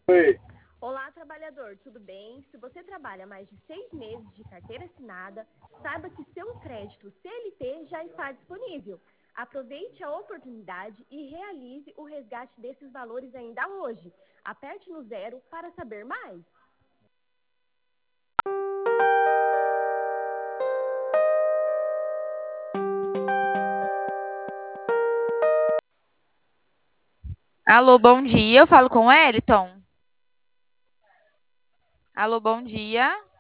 Oi. Olá, trabalhador, tudo bem? Se você trabalha mais de 6 meses de carteira assinada, saiba que seu crédito CLT já está disponível. Aproveite a oportunidade e realize o resgate desses valores ainda hoje. Aperte no zero para saber mais. Alô, bom dia. Eu falo com o Wellington. Alô, bom dia.